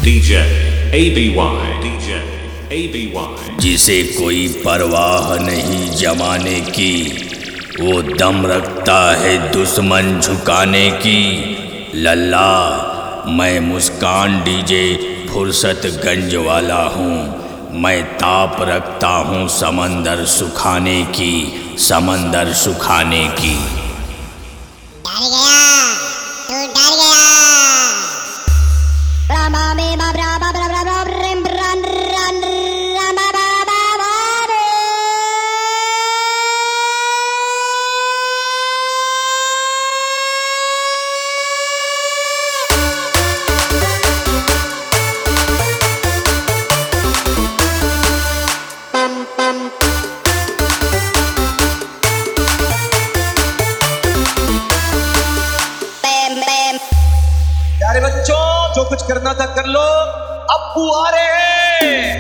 DJ ABY, DJ ABY। जिसे कोई परवाह नहीं जमाने की, वो दम रखता है दुश्मन झुकाने की। लल्ला मैं मुस्कान डीजे फुर्सतगंज वाला हूँ, मैं ताप रखता हूँ समंदर सुखाने की, समंदर सुखाने की। डर गया तू, डर गया। प्यारे बच्चों, जो कुछ करना था कर लो, अब्बू आ रहे हैं।